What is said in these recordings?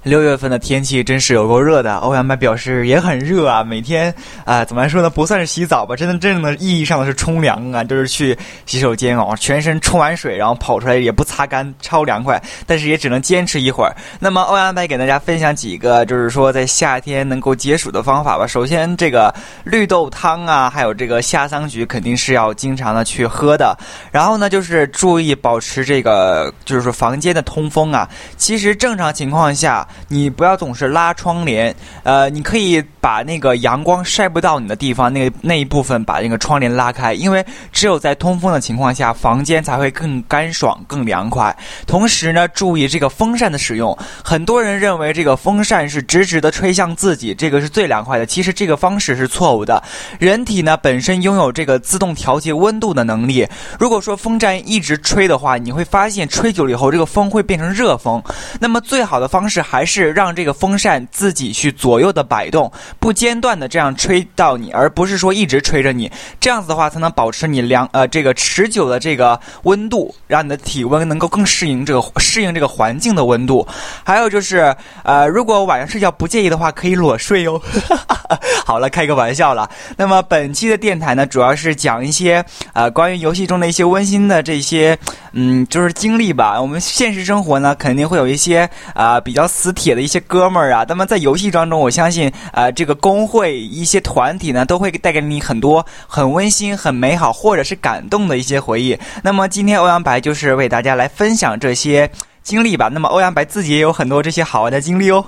6月份的天气真是有够热的，欧阳白表示也很热啊，每天怎么来说呢，不算是洗澡吧，真正的意义上的是冲凉啊，就是去洗手间啊，全身冲完水然后跑出来也不擦干，超凉快，但是也只能坚持一会儿。那么欧阳白给大家分享几个就是说在夏天能够解暑的方法吧。首先这个绿豆汤啊，还有这个夏桑菊肯定是要经常的去喝的。然后呢就是注意保持这个就是说房间的通风啊。其实正常情况下你不要总是拉窗帘，你可以把那个阳光晒不到你的地方那一部分把那个窗帘拉开，因为只有在通风的情况下房间才会更干爽更凉快。同时呢注意这个风扇的使用，很多人认为这个风扇是直直的吹向自己，这个是最凉快的，其实这个方式是错误的。人体呢本身拥有这个自动调节温度的能力，如果说风扇一直吹的话，你会发现吹久了以后这个风会变成热风，那么最好的方式还是让这个风扇自己去左右的摆动，不间断的这样吹到你，而不是说一直吹着你，这样子的话才能保持你这个持久的这个温度，让你的体温能够更适应这个环境的温度。还有就是如果晚上睡觉不介意的话可以裸睡哦好了，开个玩笑了。那么本期的电台呢主要是讲一些关于游戏中的一些温馨的这些就是经历吧。我们现实生活呢肯定会有一些比较死铁的一些哥们儿啊，那么在游戏当中我相信这个工会一些团体呢都会带给你很多很温馨很美好或者是感动的一些回忆。那么今天欧阳白就是为大家来分享这些经历吧。那么欧阳白自己也有很多这些好玩的经历哦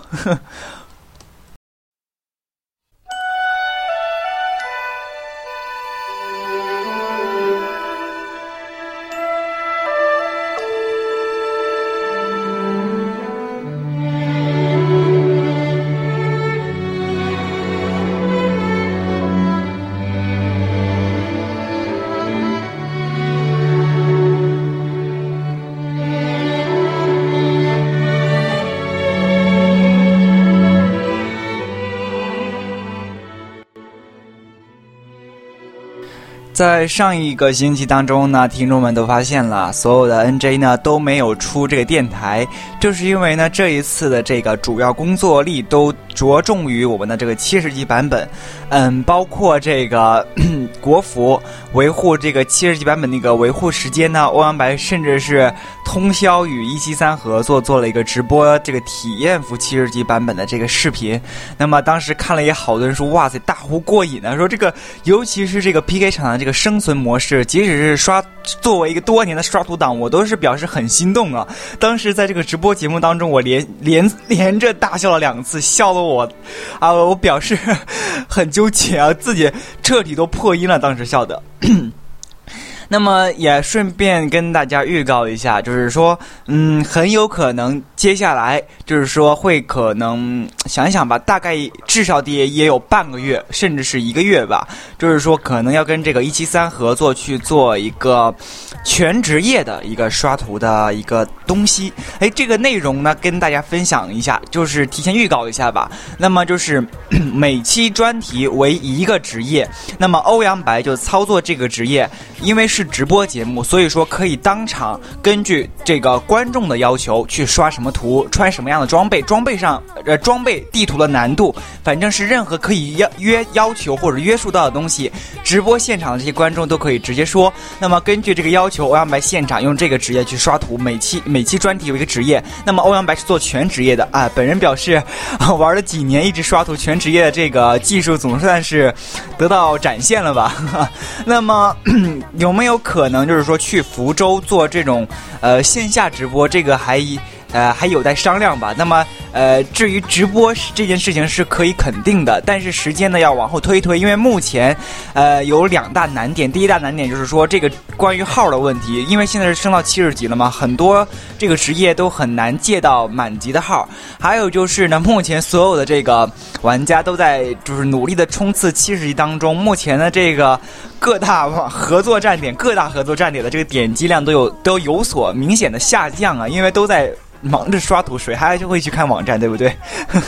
在上一个星期当中呢，听众们都发现了所有的 NJ 呢都没有出这个电台，就是因为呢这一次的这个主要工作力都着重于我们的这个70级版本，包括这个国服维护这个70级版本那个维护时间呢，欧阳白甚至是通宵与173合作做了一个直播这个体验服70级版本的这个视频。那么当时看了也好多人说哇塞大呼过瘾啊，说这个尤其是这个 PK 场的这个生存模式，即使是作为一个多年的刷图党，我都是表示很心动啊。当时在这个直播节目当中我连着大笑了2次，笑得我表示很纠结啊，自己彻底都破音了，当时笑的那么也顺便跟大家预告一下，就是说很有可能接下来就是说会可能想一想吧，大概至少也有半个月甚至是1个月吧，就是说可能要跟这个173合作去做一个全职业的一个刷图的一个东西。这个内容呢跟大家分享一下，就是提前预告一下吧。那么就是每期专题为1个职业，那么欧阳白就操作这个职业，因为是直播节目，所以说可以当场根据这个观众的要求去刷什么图，穿什么样的装备，装备地图的难度，反正是任何可以要求或者约束到的东西，直播现场的这些观众都可以直接说。那么根据这个要求，欧阳白现场用这个职业去刷图，每期专题有一个职业。那么欧阳白是做全职业的啊，本人表示玩了几年一直刷图全职业的这个技术总算是得到展现了吧那么有没有可能就是说去福州做这种线下直播，这个还有待商量吧。那么至于直播这件事情是可以肯定的，但是时间呢要往后推，因为目前有2大难点。第一大难点就是说这个关于号的问题，因为现在是升到70级了嘛，很多这个职业都很难借到满级的号。还有就是呢，目前所有的这个玩家都在就是努力的冲刺70级当中，目前的这个各大合作站点的这个点击量都有所明显的下降啊，因为都在忙着刷图，谁还就会去看网站，对不对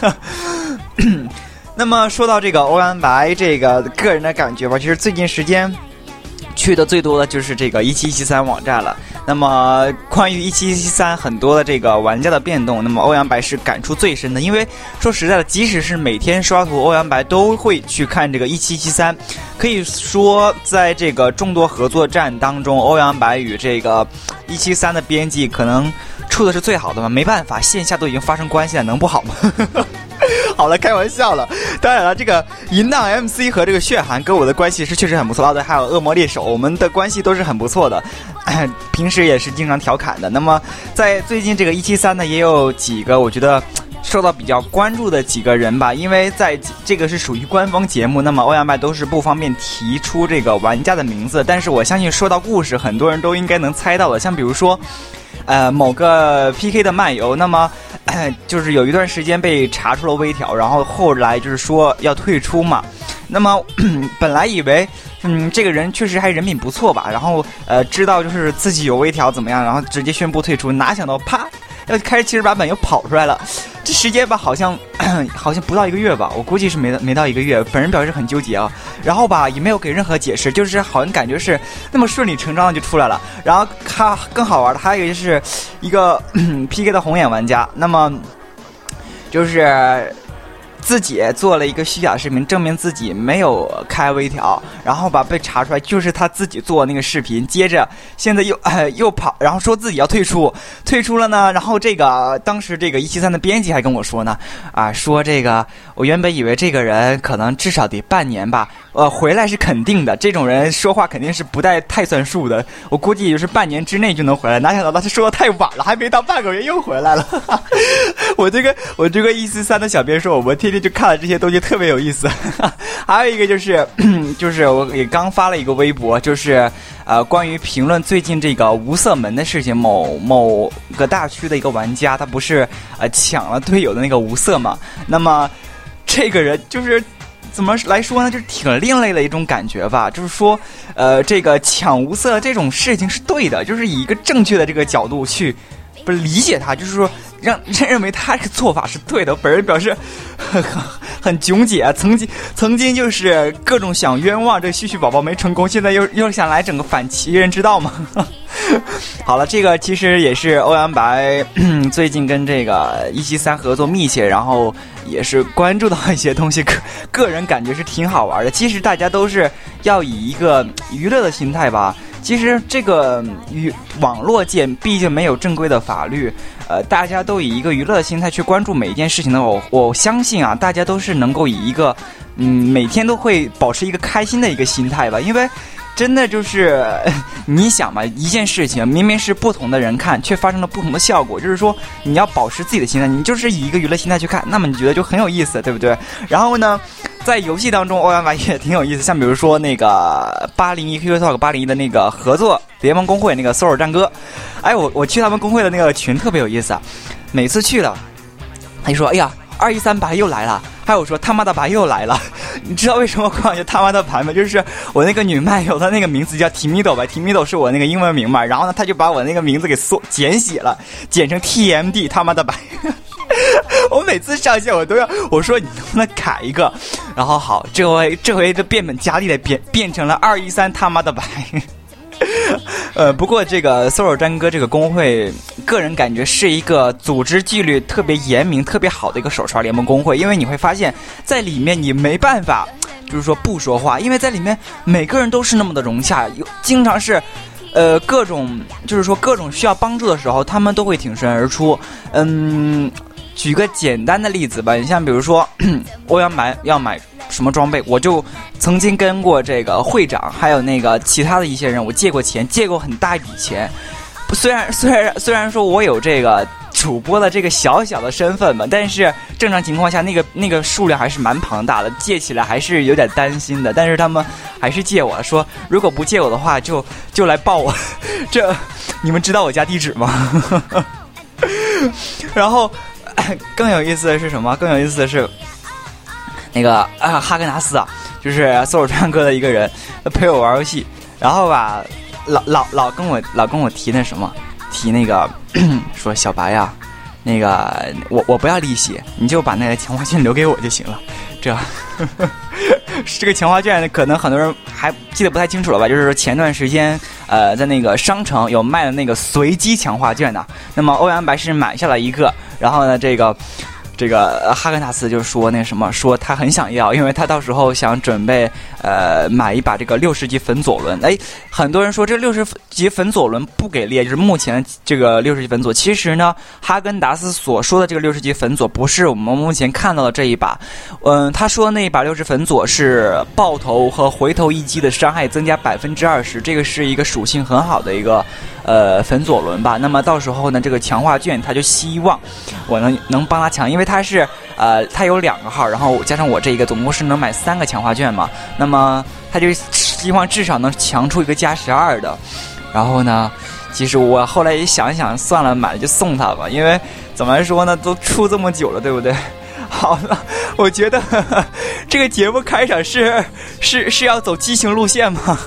那么说到这个欧阳白这个人的感觉吧，其实最近时间去的最多的就是这个1713网站了。 那么关于1773很多的这个玩家的变动，那么欧阳白是感触最深的，因为说实在的，即使是每天刷图，欧阳白都会去看这个1773。可以说，在这个众多合作战当中，欧阳白与这个173的编辑可能处的是最好的嘛，没办法，线下都已经发生关系了，能不好吗？好了，开玩笑了。当然了，这个淫荡 MC 和这个血寒跟我的关系是确实很不错的，还有恶魔猎手，我们的关系都是很不错的，平时也是经常调侃的。那么在最近这个173呢，也有几个我觉得受到比较关注的几个人吧，因为在这个是属于官方节目，那么欧阳白都是不方便提出这个玩家的名字，但是我相信说到故事，很多人都应该能猜到的，像比如说某个 PK 的漫游，那么就是有一段时间被查出了微调，然后后来就是说要退出嘛。那么本来以为这个人确实还人品不错吧，然后知道就是自己有微调怎么样，然后直接宣布退出，哪想到啪要开始70版本又跑出来了。这时间吧，好像不到1个月吧，我估计是没到1个月。本人表示很纠结啊，然后吧也没有给任何解释，就是好像感觉是那么顺理成章的就出来了。然后他更好玩的还有一个就是一个PK 的红眼玩家，那么就是自己做了一个虚假视频，证明自己没有开微调，然后被查出来就是他自己做那个视频，接着现在又跑，然后说自己要退出了呢。然后这个当时这个173的编辑还跟我说呢，说这个我原本以为这个人可能至少得半年吧，回来是肯定的，这种人说话肯定是不带太算数的，我估计也就是半年之内就能回来，哪想到他是说的太晚了，还没到半个月又回来了。我这个143的小编说，我们天天就看了这些东西特别有意思。还有一个就是我也刚发了一个微博，就是关于评论最近这个无色门的事情，某个大区的一个玩家，他不是抢了队友的那个无色嘛，那么这个人就是怎么来说呢，就是挺另类的一种感觉吧，就是说这个抢无色这种事情是对的，就是以一个正确的这个角度去不理解他，就是说认为他这个做法是对的。本人表示很囧解，曾经就是各种想冤枉这旭旭宝宝没成功，现在又想来整个反奇人知道吗？好了，这个其实也是欧阳白最近跟这个173合作密切，然后也是关注到一些东西，个人感觉是挺好玩的。其实大家都是要以一个娱乐的心态吧。其实这个网络界毕竟没有正规的法律，大家都以一个娱乐的心态去关注每一件事情的，我相信啊，大家都是能够以一个每天都会保持一个开心的一个心态吧，因为真的就是你想嘛，一件事情明明是不同的人看，却发生了不同的效果，就是说你要保持自己的心态，你就是以一个娱乐心态去看，那么你觉得就很有意思，对不对？然后呢，在游戏当中，欧阳白也挺有意思，像比如说那个801 QQ Talk 801的那个合作联盟公会那个 Solo 战歌，我去他们公会的那个群特别有意思啊，每次去了，他就说，哎呀，213白又来了。还有说他妈的白又来了，你知道为什么管我叫他妈的白吗？就是我那个女漫友她那个名字叫 Timido 吧 ，Timido 是我那个英文名嘛，然后呢，他就把我那个名字给简写了，简成 TMD 他妈的白。我每次上线我都要我说你能不能改一个，然后好，这回就变本加厉的变成了213他妈的白。不过这个 Solo 战歌这个公会，个人感觉是一个组织纪律特别严明、特别好的一个手刷联盟公会，因为你会发现在里面你没办法，就是说不说话，因为在里面每个人都是那么的融洽，经常是，各种就是说各种需要帮助的时候，他们都会挺身而出。举个简单的例子吧，你像比如说欧阳白要买什么装备，我就曾经跟过这个会长还有那个其他的一些人，我借过钱，借过很大一笔钱。虽然说我有这个主播的这个小小的身份嘛，但是正常情况下那个数量还是蛮庞大的，借起来还是有点担心的。但是他们还是借我，说如果不借我的话就来报我。这你们知道我家地址吗？然后更有意思的是什么？更有意思的是那个哈根达斯啊，就是Solo战歌的一个人陪我玩游戏，然后吧老跟我提那什么，提那个说小白呀，那个我不要利息，你就把那个强化券留给我就行了。这个强化券可能很多人还记得不太清楚了吧？就是说前段时间在那个商城有卖的那个随机强化券的。那么欧阳白是买下了一个，然后呢，这个哈根达斯就说那什么，说他很想要，因为他到时候想准备买一把这个60级粉左轮。很多人说这60级粉左轮不给力，就是目前这个60级粉左。其实呢，哈根达斯所说的这个60级粉左不是我们目前看到的这一把。他说的那一把60粉左是爆头和回头一击的伤害增加20%，这个是一个属性很好的一个粉左轮吧。那么到时候呢，这个强化券他就希望我能帮他抢，因为他是他有2个号，然后加上我这一个，总共是能买3个强化券嘛。那么他就希望至少能强出一个加12的。然后呢，其实我后来也想一想，算了，买了就送他吧，因为怎么说呢，都出这么久了，对不对？好了，我觉得这个节目开场是要走畸形路线吗？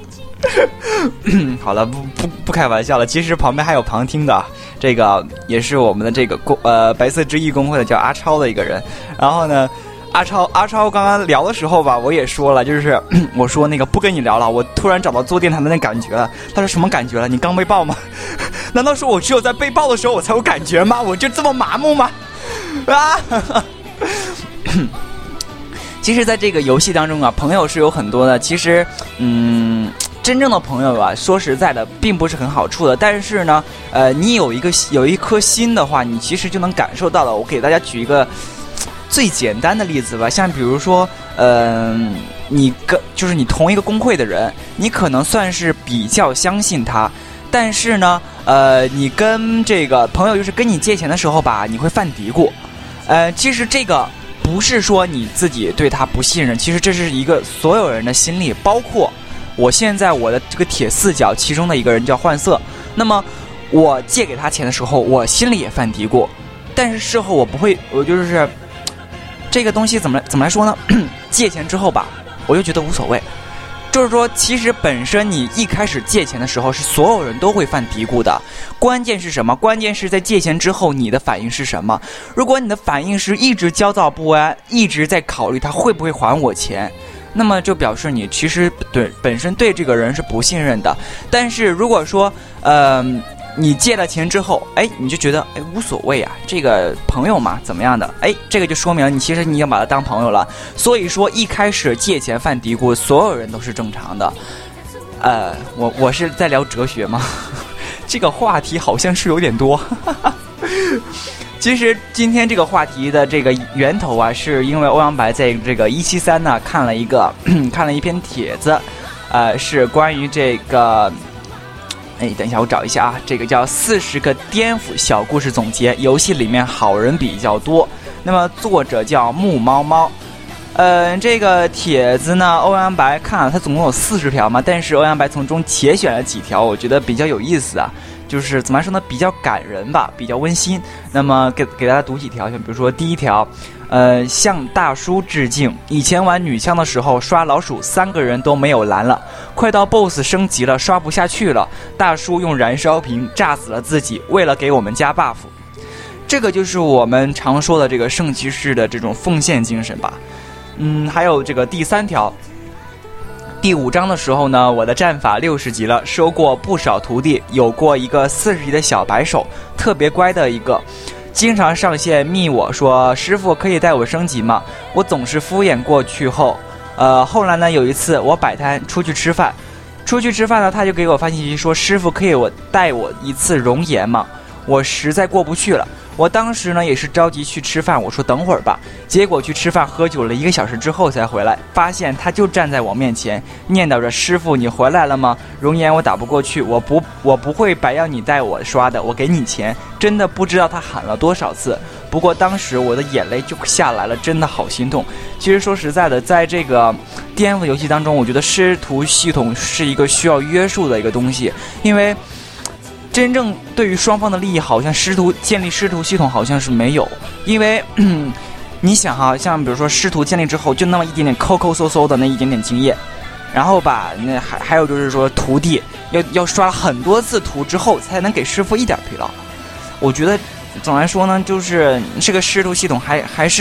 好了，不开玩笑了。其实旁边还有旁听的，这个也是我们的这个白色之翼公会的叫阿超的一个人。然后呢，阿超刚刚聊的时候吧，我也说了，就是我说那个不跟你聊了，我突然找到做电台的那感觉了。他说什么感觉了？你刚被爆吗？难道说我只有在被爆的时候我才有感觉吗？我就这么麻木吗？啊！其实在这个游戏当中啊，朋友是有很多的。其实真正的朋友啊，说实在的并不是很好处的。但是呢你有一颗心的话，你其实就能感受到了。我给大家举一个最简单的例子吧，像比如说就是你同一个公会的人，你可能算是比较相信他，但是呢你跟这个朋友就是跟你借钱的时候吧，你会犯嘀咕。其实这个不是说你自己对他不信任，其实这是一个所有人的心理，包括我现在我的这个铁四角其中的一个人叫幻色。那么我借给他钱的时候，我心里也犯嘀咕，但是事后我不会，我就是这个东西怎么来说呢？借钱之后吧，我就觉得无所谓。就是说，其实本身你一开始借钱的时候，是所有人都会犯嘀咕的。关键是什么？关键是在借钱之后，你的反应是什么？如果你的反应是一直焦躁不安，一直在考虑他会不会还我钱，那么就表示你其实本身对这个人是不信任的。但是如果说你借了钱之后，你就觉得无所谓啊，这个朋友嘛怎么样的，这个就说明了你其实你已经把他当朋友了。所以说一开始借钱犯嘀咕，所有人都是正常的。我是在聊哲学吗？这个话题好像是有点多。其实今天这个话题的这个源头啊，是因为欧阳白在这个173呢看了一篇帖子，是关于这个。等一下，我找一下啊，这个叫40个颠覆小故事总结，游戏里面好人比较多。那么作者叫木猫猫。这个帖子呢，欧阳白看了，它总共有40条嘛，但是欧阳白从中节选了几条，我觉得比较有意思啊，就是怎么说呢，比较感人吧，比较温馨。那么给大家读几条，像比如说第一条，向大叔致敬。以前玩女枪的时候刷老鼠，3个人都没有蓝了，快到 BOSS 升级了，刷不下去了，大叔用燃烧瓶炸死了自己，为了给我们加 buff。 这个就是我们常说的这个圣骑士的这种奉献精神吧。还有这个第3条，第5章的时候呢，我的战法60级了，收过不少徒弟，有过一个40级的小白手，特别乖的一个，经常上线密我说师傅可以带我升级吗？我总是敷衍过去后，后来呢有一次我摆摊出去吃饭呢，他就给我发信息说师傅可以带我一次熔岩吗？我实在过不去了。我当时呢也是着急去吃饭，我说等会儿吧，结果去吃饭喝酒了1个小时之后才回来，发现他就站在我面前念叨着师傅你回来了吗？熔岩我打不过去，我不会白要你带我刷的，我给你钱。真的不知道他喊了多少次，不过当时我的眼泪就下来了，真的好心痛。其实说实在的，在这个颠覆游戏当中，我觉得师徒系统是一个需要约束的一个东西，因为真正对于双方的利益，好像建立师徒系统好像是没有。因为你想哈，像比如说师徒建立之后，就那么一点点抠抠搜搜的那一点点经验，然后吧，那还有就是说徒弟要刷了很多次图之后，才能给师傅一点疲劳。我觉得总来说呢，就是这个师徒系统还是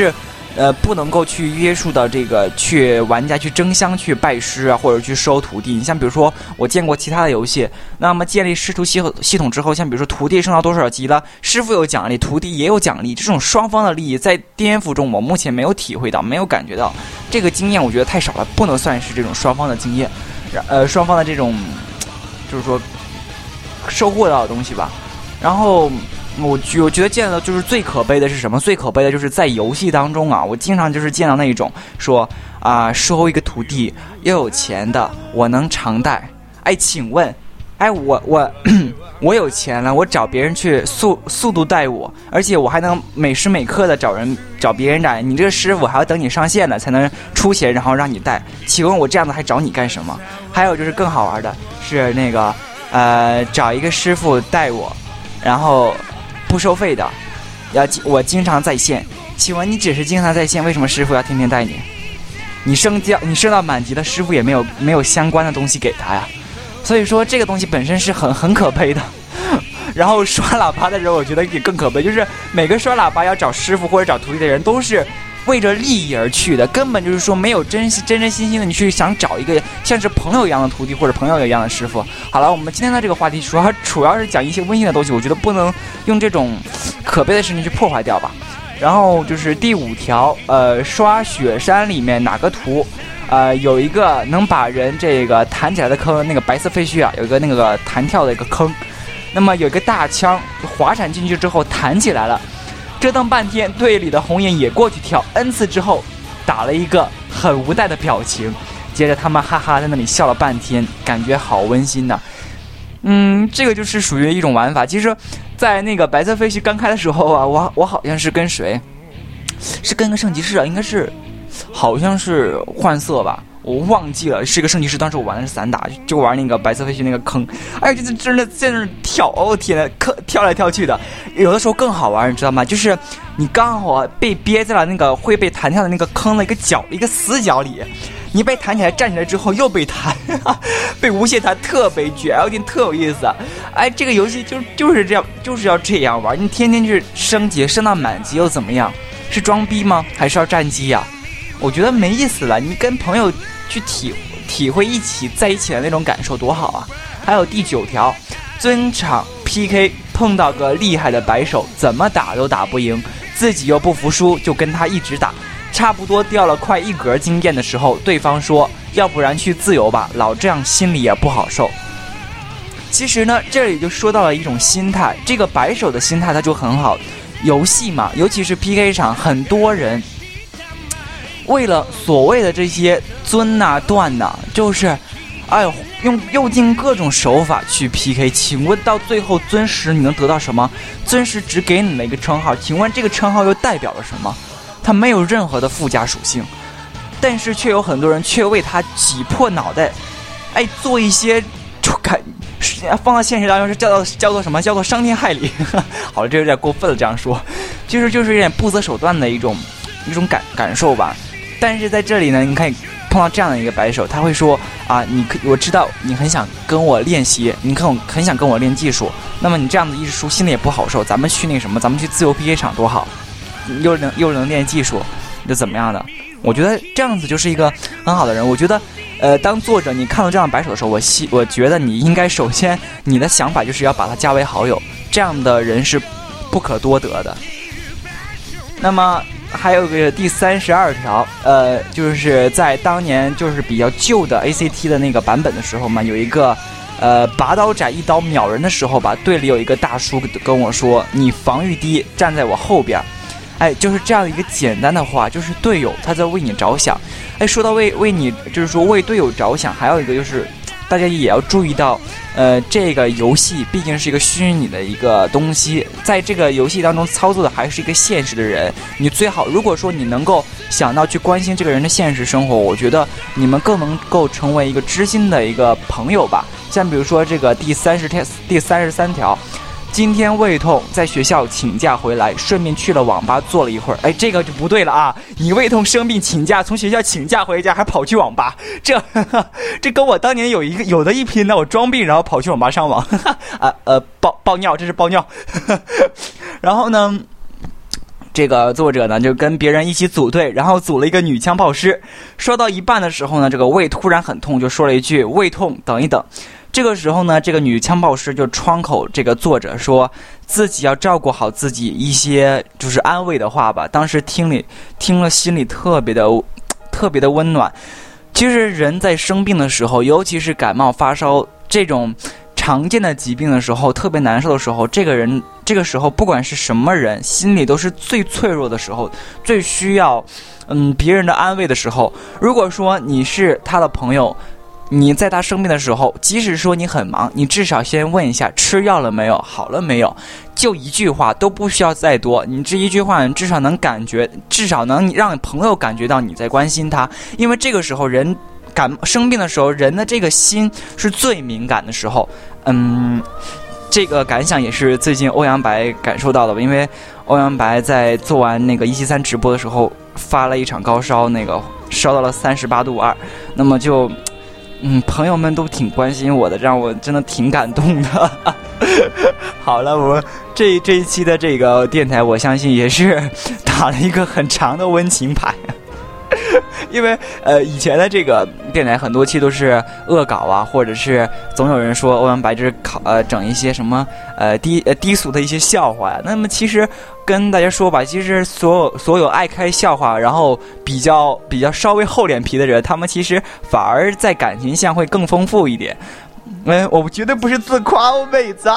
不能够去约束到这个去玩家去争相去拜师啊，或者去收徒弟。你像比如说我见过其他的游戏，那么建立师徒系统之后，像比如说徒弟升到多少级了，师傅有奖励，徒弟也有奖励，这种双方的利益在 DNF 中我目前没有体会到，没有感觉到，这个经验我觉得太少了，不能算是这种双方的经验，双方的这种就是说收获到的东西吧。然后我觉得见到就是最可悲的是什么？最可悲的就是在游戏当中啊，我经常就是见到那一种说收一个徒弟又有钱的，我能常带。哎，请问，哎我有钱了，我找别人去速度带我，而且我还能每时每刻的找别人带。你这个师傅还要等你上线了才能出钱，然后让你带。请问我这样子还找你干什么？还有就是更好玩的是那个找一个师傅带我，然后不收费的，我经常在线。请问你只是经常在线，为什么师傅要天天带你？你升到满级的，师傅也没有相关的东西给他呀。所以说这个东西本身是很可悲的。然后刷喇叭的人，我觉得也更可悲，就是每个刷喇叭要找师傅或者找徒弟的人都是为着利益而去的，根本就是说没有真心的你去想找一个像是朋友一样的徒弟或者朋友一样的师傅。好了，我们今天的这个话题主要是讲一些温馨的东西，我觉得不能用这种可悲的事情去破坏掉吧。然后就是第5条，刷雪山里面哪个图有一个能把人这个弹起来的坑，那个白色废墟啊，有一个那个弹跳的一个坑，那么有一个大枪滑铲进去之后弹起来了，折腾半天，队里的红颜也过去跳 N 次之后，打了一个很无奈的表情，接着他们哈哈在那里笑了半天，感觉好温馨呐。这个就是属于一种玩法。其实在那个白色废墟刚开的时候啊，我好像是跟谁，是跟个圣骑士啊，应该是好像是换色吧，我忘记了，是个圣骑士。当时我玩的是散打，就玩那个白色废墟那个坑，哎，这真的在那跳，哦天呐，跳来跳去的。有的时候更好玩，你知道吗？就是你刚好被憋在了那个会被弹跳的那个坑的一个死角里，你被弹起来，站起来之后又被弹，被无限弹，特别绝，有点特有意思。哎，这个游戏就是这样，就是要这样玩。你天天去升级，升到满级又怎么样？是装逼吗？还是要战机呀？我觉得没意思了。你跟朋友去体会在一起的那种感受多好啊！还有第9条，尊场 PK 碰到个厉害的白手，怎么打都打不赢，自己又不服输，就跟他一直打。差不多掉了快1格经验的时候，对方说要不然去自由吧，老这样心里也不好受。其实呢，这里就说到了一种心态，这个白手的心态它就很好。游戏嘛，尤其是 PK 场，很多人为了所谓的这些尊呐段呐，就是用尽各种手法去 PK。 请问到最后尊师你能得到什么？尊师只给你了一个称号，请问这个称号又代表了什么？它没有任何的附加属性，但是却有很多人却为他挤破脑袋，做一些就放到现实当中是叫做什么？叫做伤天害理。好了，这有点过分了，这样说，就是有点不择手段的一种感受吧。但是在这里呢，你可以碰到这样的一个白手，他会说我知道你很想跟我练习，你很想跟我练技术，那么你这样子一直输，心里也不好受。咱们去咱们去自由 PK 场多好，又能练技术，就怎么样的？我觉得这样子就是一个很好的人。我觉得当作者你看到这样的白手的时候，我觉得你应该首先你的想法就是要把他加为好友，这样的人是不可多得的。那么还有个第32条，就是在当年就是比较旧的 ACT 的那个版本的时候嘛，有一个拔刀斩一刀秒人的时候吧，队里有一个大叔跟我说，你防御低，站在我后边。就是这样一个简单的话，就是队友他在为你着想。说到为你，就是说为队友着想，还有一个就是大家也要注意到，这个游戏毕竟是一个虚拟的一个东西，在这个游戏当中操作的还是一个现实的人。你最好，如果说你能够想到去关心这个人的现实生活，我觉得你们更能够成为一个知心的一个朋友吧。像比如说这个第33条。今天胃痛，在学校请假回来，顺便去了网吧坐了一会儿。这个就不对了啊！你胃痛生病请假，从学校请假回家，还跑去网吧，这跟我当年有的一拼呢。我装病然后跑去网吧上网，爆尿，这是爆尿。然后呢， 这个作者呢就跟别人一起组队，然后组了一个女枪炮师。说到一半的时候呢，这个胃突然很痛，就说了一句胃痛等一等。这个时候呢，这个女枪炮师就窗口这个作者说自己要照顾好自己一些就是安慰的话吧。当时听了心里特别的温暖。其实人在生病的时候，尤其是感冒发烧这种常见的疾病的时候，特别难受的时候，这个时候不管是什么人，心里都是最脆弱的时候，最需要别人的安慰的时候。如果说你是他的朋友，你在他生病的时候，即使说你很忙，你至少先问一下吃药了没有，好了没有，就一句话，都不需要再多。你这一句话至少能让朋友感觉到你在关心他。因为这个时候人生病的时候，人的这个心是最敏感的时候。这个感想也是最近欧阳白感受到的吧。因为欧阳白在做完那个173直播的时候发了一场高烧，那个烧到了38度2，那么就朋友们都挺关心我的，让我真的挺感动的。好了，我这一期的这个电台，我相信也是打了一个很长的温情牌。因为以前的这个电台很多期都是恶搞啊，或者是总有人说欧阳白就是整一些什么低俗的一些笑话呀。那么其实跟大家说吧，其实所有爱开笑话，然后比较稍微厚脸皮的人，他们其实反而在感情上会更丰富一点。我绝对不是自夸，我妹子啊！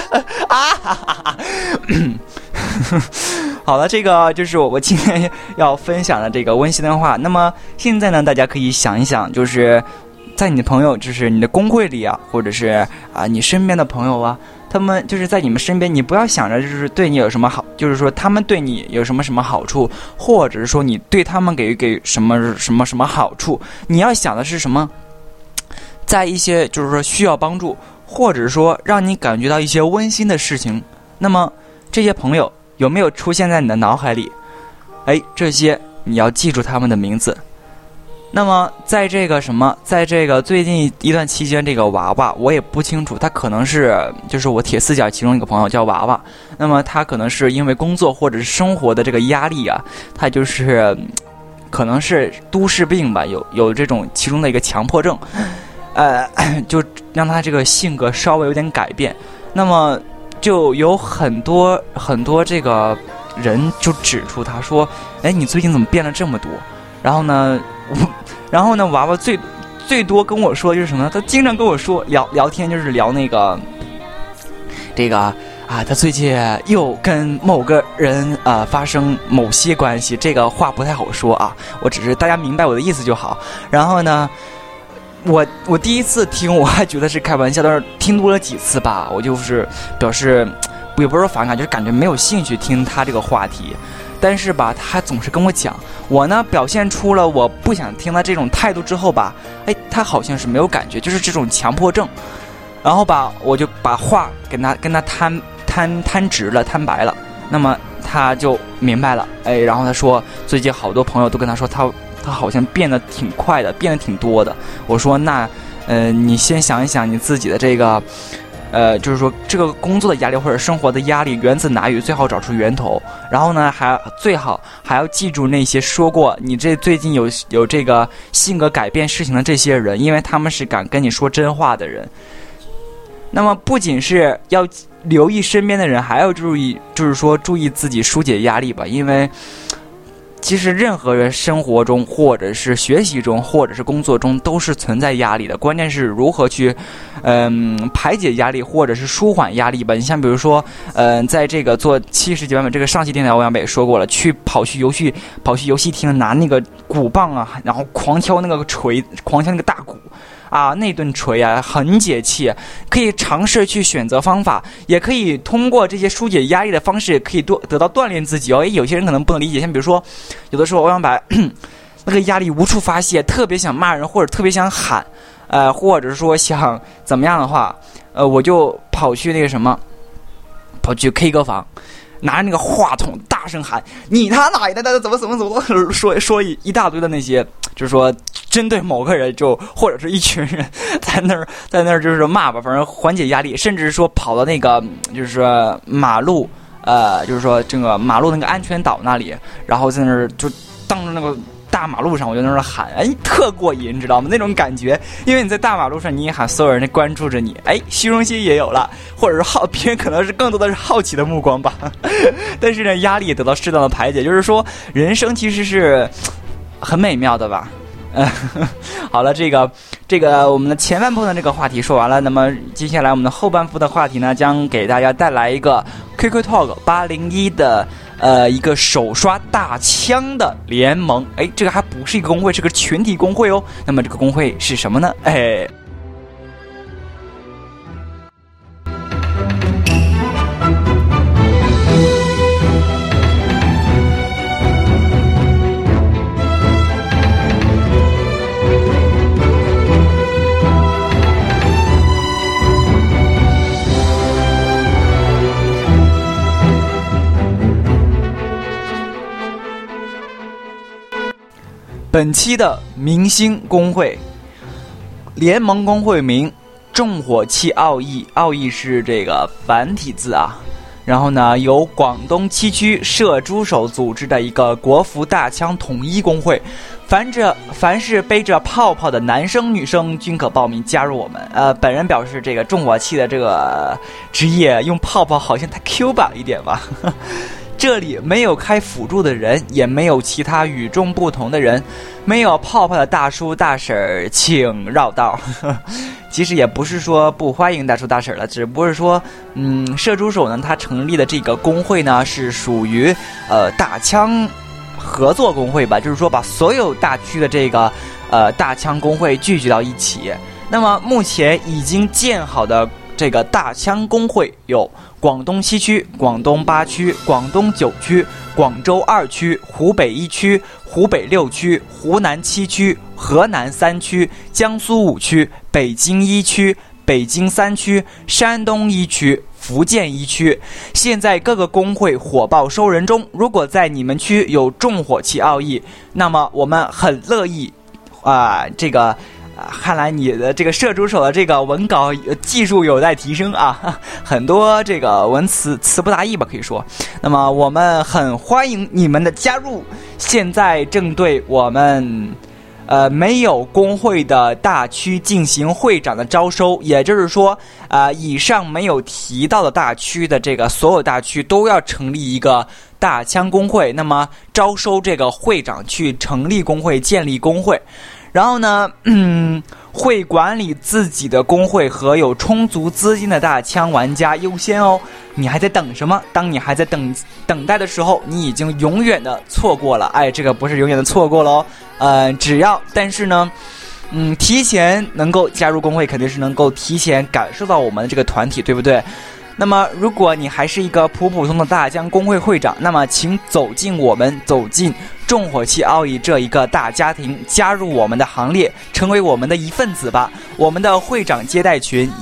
好了，这个就是我今天要分享的这个温馨的话。那么现在呢，大家可以想一想，就是在你的朋友，就是你的公会里啊，或者是你身边的朋友啊，他们就是在你们身边，你不要想着就是对你有什么好，就是说他们对你有什么好处，或者是说你对他们给什么好处，你要想的是什么？在一些就是说需要帮助，或者说让你感觉到一些温馨的事情，那么这些朋友有没有出现在你的脑海里？这些你要记住他们的名字。那么在这个最近一段期间，这个娃娃我也不清楚，他可能是就是我铁四角其中一个朋友叫娃娃，那么他可能是因为工作或者是生活的这个压力啊，他就是可能是都市病吧，有这种其中的一个强迫症。就让他这个性格稍微有点改变，那么就有很多这个人就指出他说，你最近怎么变了这么多？然后呢，娃娃最多跟我说就是什么呢？他经常跟我说聊天，就是聊那个他最近又跟某个人发生某些关系，这个话不太好说啊，我只是大家明白我的意思就好。然后呢，我第一次听我还觉得是开玩笑，但是听多了几次吧，我就是表示也不是说反感，就是感觉没有兴趣听他这个话题。但是吧，他总是跟我讲，我呢表现出了我不想听他这种态度之后吧，他好像是没有感觉，就是这种强迫症。然后吧，我就把话跟他摊直了，摊白了，那么他就明白了。然后他说最近好多朋友都跟他说他好像变得挺快的，变得挺多的。我说那你先想一想你自己的这个就是说这个工作的压力或者生活的压力源自哪里，最好找出源头。然后呢最好还要记住那些说过你这最近有这个性格改变事情的这些人，因为他们是敢跟你说真话的人。那么不仅是要留意身边的人，还要注意自己疏解压力吧。因为其实任何人生活中或者是学习中或者是工作中都是存在压力的，关键是如何去排解压力或者是舒缓压力吧。你像比如说在这个做70几版本这个上期电台欧阳北也说过了，跑去游戏厅拿那个鼓棒啊，然后狂敲那个锤，狂敲那个大鼓啊，那顿锤啊很解气，可以尝试去选择方法，也可以通过这些疏解压力的方式可以得到锻炼自己哦。有些人可能不能理解，像比如说有的时候欧阳白那个压力无处发泄，特别想骂人或者特别想喊或者说想怎么样的话，我就跑去跑去 K 歌房，拿着那个话筒大声喊你他哪一代的怎么说一大堆的那些，就是说针对某个人或者是一群人在那儿就是骂吧，反正缓解压力。甚至说跑到那个就是马路就是说这个马路那个安全岛那里，然后在那儿就当着那个大马路上，我就在那儿喊，哎，特过瘾，知道吗？那种感觉，因为你在大马路上，你一喊，所有人都关注着你，哎，虚荣心也有了，或者是别人可能是更多的是好奇的目光吧。但是呢，压力也得到适当的排解，就是说，人生其实是很美妙的吧。好了，这个我们的前半部的这个话题说完了，那么接下来我们的后半部的话题呢，将给大家带来一个 QQ Talk 801的一个手刷大枪的联盟。哎，这个还不是一个公会，是个群体公会哦。那么这个公会是什么呢？哎。本期的明星公会联盟公会名重火器奥义，奥义是这个繁体字啊。然后呢，由广东7区射猪手组织的一个国服大枪统一公会，凡是背着泡泡的男生女生均可报名加入我们。本人表示这个重火器的这个职业用泡泡好像太 Q 版一点吧。这里没有开辅助的人，也没有其他与众不同的人，没有泡泡的大叔大婶请绕道。其实也不是说不欢迎大叔大婶了，只不过是说射猪手呢，他成立的这个工会呢是属于大枪合作工会吧，就是说把所有大区的这个大枪工会聚集到一起。那么目前已经建好的这个大枪工会有广东7区、广东8区、广东9区、广州2区、湖北1区、湖北6区、湖南7区、河南3区、江苏5区、北京1区、北京3区、山东1区、福建1区。现在各个工会火爆收人中，如果在你们区有重火器奥义，那么我们很乐意看来你的这个射猪手的这个文稿技术有待提升啊，很多这个文词不达意吧，可以说。那么我们很欢迎你们的加入，现在正对我们没有工会的大区进行会长的招收，也就是说以上没有提到的大区的这个所有大区都要成立一个大枪工会，那么招收这个会长去成立工会、建立工会。然后呢，会管理自己的工会和有充足资金的大枪玩家优先哦。你还在等什么？当你还在等待的时候，你已经永远的错过了。哎，这个不是永远的错过喽。但是呢，提前能够加入工会，肯定是能够提前感受到我们的这个团体，对不对？那么如果你还是一个普通的大江工会会长，那么请走进重火器奥义这一个大家庭，加入我们的行列，成为我们的一份子吧。我们的会长接待群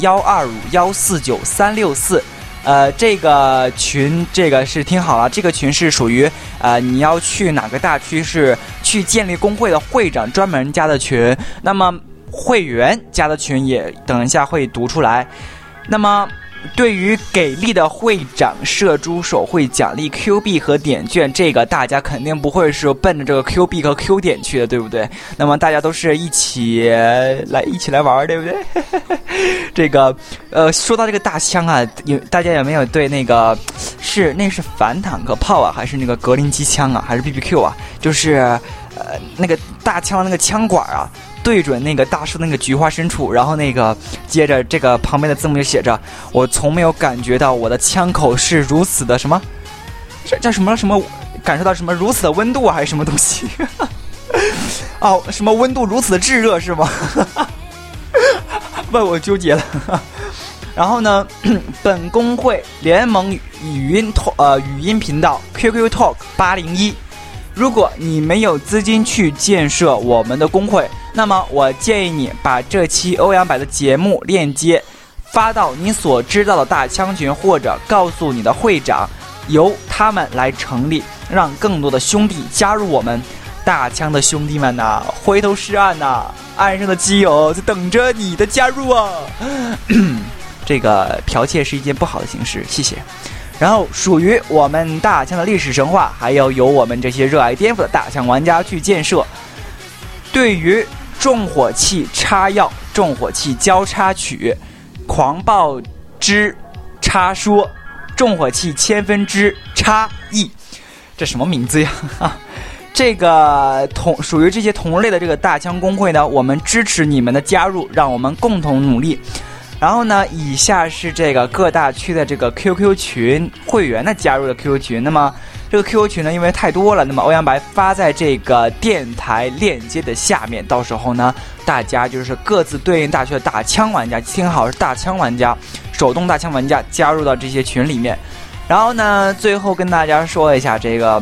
125149364，这个群是听好了，这个群是属于你要去哪个大区是去建立工会的会长专门加的群，那么会员加的群也等一下会读出来。那么对于给力的会长射猪手会奖励 Q 币和点券，这个大家肯定不会是奔着这个 Q 币和 Q 点去的，对不对？那么大家都是一起来玩，对不对？这个说到这个大枪啊，大家有没有对那是反坦克炮啊，还是那个格林机枪啊，还是 BBQ 啊？就是那个大枪的那个枪管啊，对准那个大树那个菊花深处，然后接着这个旁边的字幕就写着：我从没有感觉到我的枪口是如此的什么，叫什么感受到什么如此的温度还是什么东西？哦，什么温度如此的炙热是吗？问我纠结了。然后呢，本工会联盟语音频道 QQ Talk 801。如果你没有资金去建设我们的工会，那么我建议你把这期欧阳柏的节目链接发到你所知道的大枪群，或者告诉你的会长，由他们来成立，让更多的兄弟加入我们。大枪的兄弟们呐，回头是岸呐，岸上的基友在等着你的加入啊！这个剽窃是一件不好的形式，谢谢。 然后属于我们大枪的历史神话，还要由我们这些热爱颠覆的大枪玩家去建设。对于重火器插药、重火器交叉曲、狂暴之插说、重火器千分之差异，这什么名字呀？这个属于这些同类的这个大枪工会呢，我们支持你们的加入，让我们共同努力。然后呢，以下是这个各大区的这个 QQ 群会员的加入的 QQ 群。那么这个 QQ 群呢，因为太多了，那么欧阳白发在这个电台链接的下面，到时候呢，大家就是各自对应大区的大枪玩家，听好是大枪玩家、手动大枪玩家加入到这些群里面。然后呢，最后跟大家说一下这个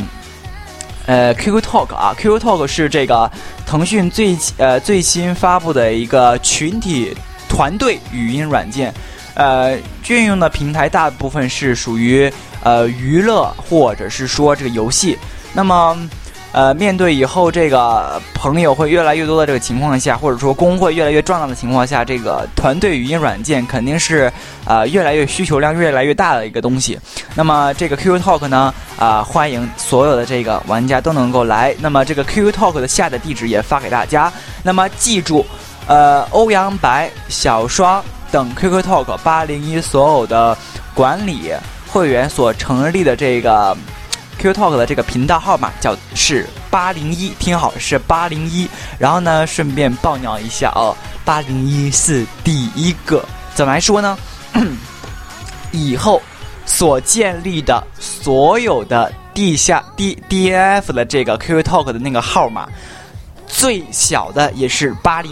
QQ Talk 啊 ，QQ Talk 是这个腾讯最新发布的一个群体团队语音软件，运用的平台大部分是属于娱乐或者是说这个游戏。那么面对以后这个朋友会越来越多的这个情况下，或者说工会越来越壮大的情况下，这个团队语音软件肯定是越来越需求量越来越大的一个东西。那么这个 QQ Talk 呢欢迎所有的这个玩家都能够来。那么这个 QQ Talk 的下载地址也发给大家。那么记住欧阳白、小双等 QQ Talk 801所有的管理会员所成立的这个 QQ Talk 的这个频道号码是801，听好是801。然后呢，顺便爆料一下801是第一个，怎么来说呢？以后所建立的所有的地下 DNF 的这个 QQ Talk 的那个号码，最小的也是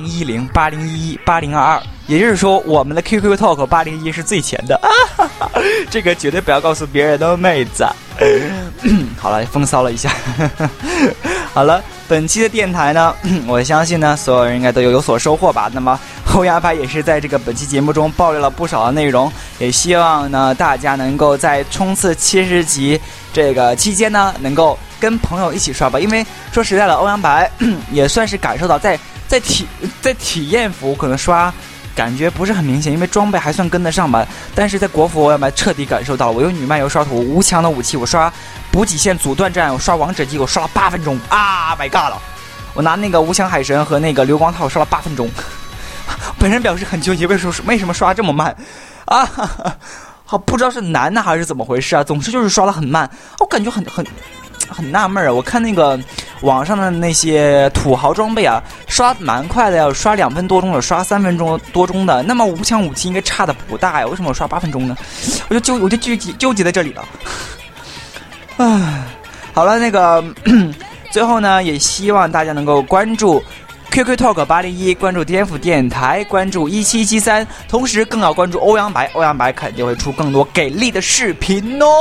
8010、8011、8022，也就是说我们的 QQ Talk 801是最前的，这个绝对不要告诉别人的妹子。好了，风骚了一下。好了，本期的电台呢，我相信呢，所有人应该都有所收获吧。那么欧阳白也是在这个本期节目中爆料了不少的内容，也希望呢大家能够在冲刺70级这个期间呢，能够跟朋友一起刷吧。因为说实在的，欧阳白也算是感受到在体验服可能刷感觉不是很明显，因为装备还算跟得上吧。但是在国服，欧阳白彻底感受到了，我用女漫游刷图无枪的武器，我刷补给线阻断战，我刷王者机，我刷了8分钟啊 ！My God 了！我拿那个无枪海神和那个流光套刷了8分钟。本人表示很纠结，为什么刷这么慢啊？好，不知道是难呢还是怎么回事啊？总之就是刷得很慢，我感觉很纳闷啊！我看那个网上的那些土豪装备啊，刷蛮快的呀，刷2分多钟的，刷3分钟多钟的。那么无枪武器应该差的不大呀，为什么我刷8分钟呢？我就纠结在这里了。好了，那个最后呢，也希望大家能够关注QQ Talk 801，关注颠覆电台，关注1773，同时更要关注欧阳白，欧阳白肯定会出更多给力的视频哦。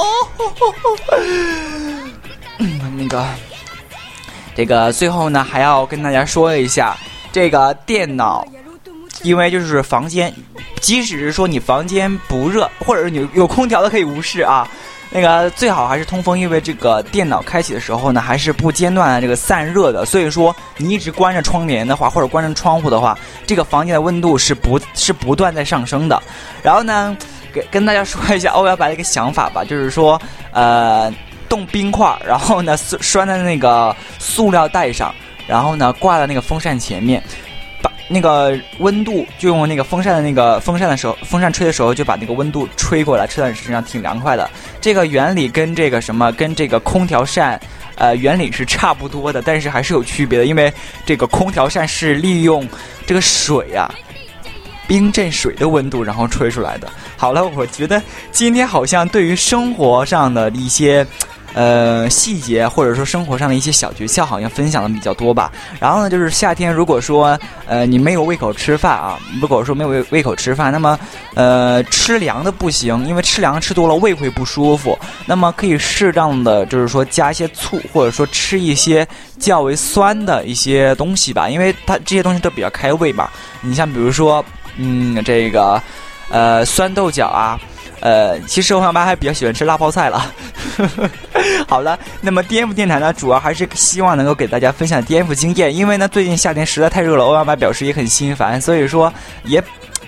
那个这个最后呢，还要跟大家说一下，这个电脑因为就是房间，即使是说你房间不热，或者是你有空调的可以无视啊，那个最好还是通风，因为这个电脑开启的时候呢，还是不间断的这个散热的，所以说你一直关着窗帘的话，或者关着窗户的话，这个房间的温度是不断在上升的。然后呢，跟大家说一下欧阳白的一个想法吧，就是说冻冰块，然后呢拴在那个塑料袋上，然后呢挂在那个风扇前面，把那个温度就用那个风扇风扇吹的时候就把那个温度吹过来，吹到你身上挺凉快的。这个原理跟这个空调扇原理是差不多的，但是还是有区别的，因为这个空调扇是利用这个水啊冰镇水的温度然后吹出来的。好了，我觉得今天好像对于生活上的一些细节，或者说生活上的一些小诀窍好像分享的比较多吧。然后呢，就是夏天如果说你没有胃口吃饭啊，如果说没有胃口吃饭，那么吃凉的不行，因为吃凉吃多了胃会不舒服。那么可以适当的就是说加一些醋，或者说吃一些较为酸的一些东西吧，因为它这些东西都比较开胃嘛。你像比如说这个酸豆角啊，其实我爸妈还比较喜欢吃辣泡菜了。好了，那么 DF 电台呢，主要还是希望能够给大家分享 DF 经验，因为呢最近夏天实在太热了，欧阳白表示也很心烦，所以说也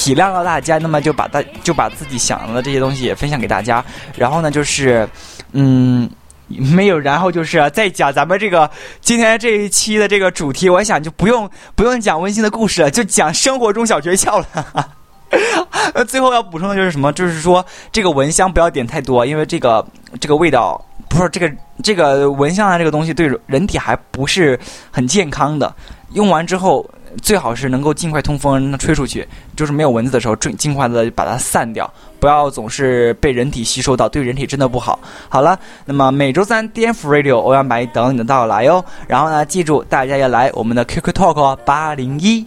体谅了大家，那么就把自己想的这些东西也分享给大家。然后呢，就是没有，然后就是再讲咱们这个今天这一期的这个主题，我想就不用讲温馨的故事了，就讲生活中小诀窍了。最后要补充的就是什么？就是说这个蚊香不要点太多，因为这个味道不是这个蚊香啊，这个东西对人体还不是很健康的。用完之后最好是能够尽快通风吹出去，就是没有蚊子的时候尽快的把它散掉，不要总是被人体吸收到，对人体真的不好。好了，那么每周三 DF Radio 欧阳白等你的到来哟。然后呢，记住大家要来我们的 QQ Talk 801。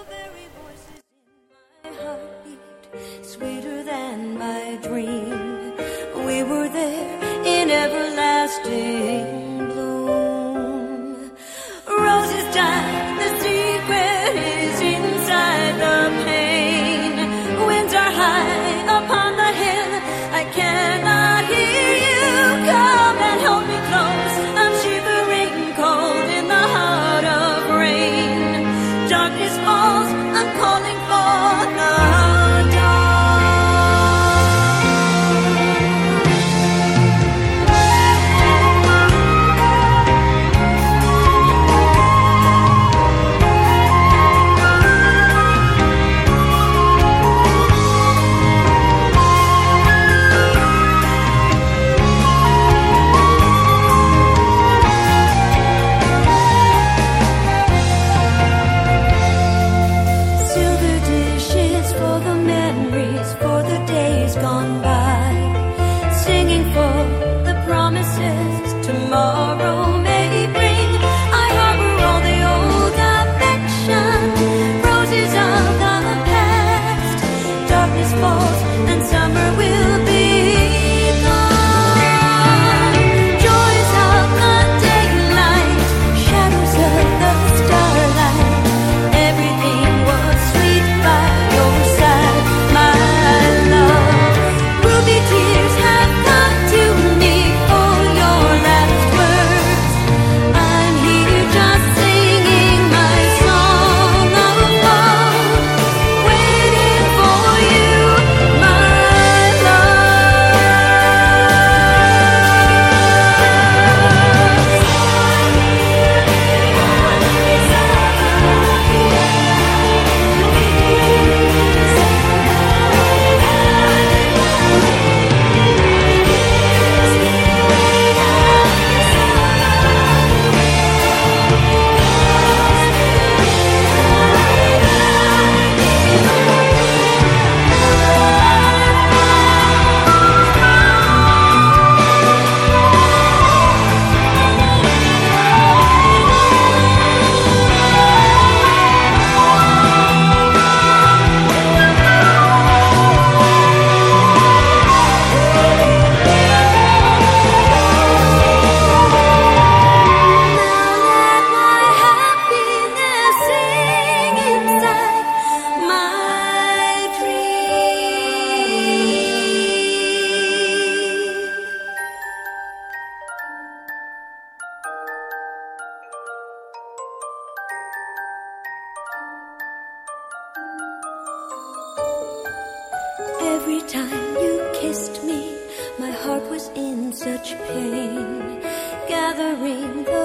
Every time you kissed me, my heart was in such pain, gathering the